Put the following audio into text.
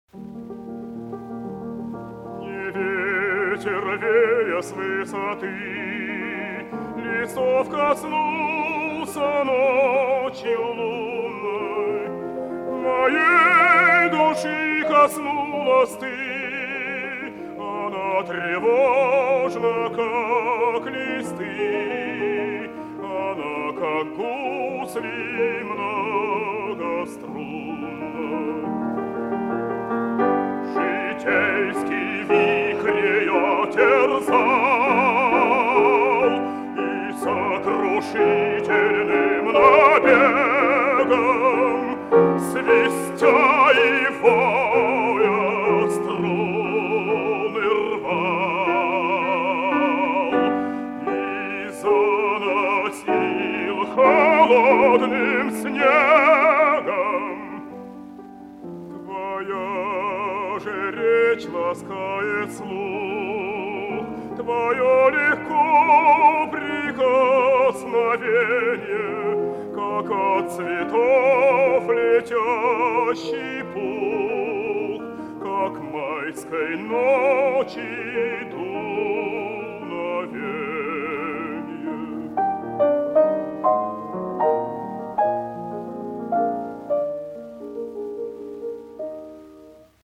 Не ветер, вея с высоты, лесов коснулся ночью лунной. Моей души коснулась ты, она тревожна, как листы, она, как гусли многострунной. Житейский вихрь ее терзал, и сокрушительным набегом, свистя и воя, струны рвал и заносил холодным снегом. Твоя же речь ласкает слух, твое легко прикосновение, как от цветов летящий пух, как майской ночи дух.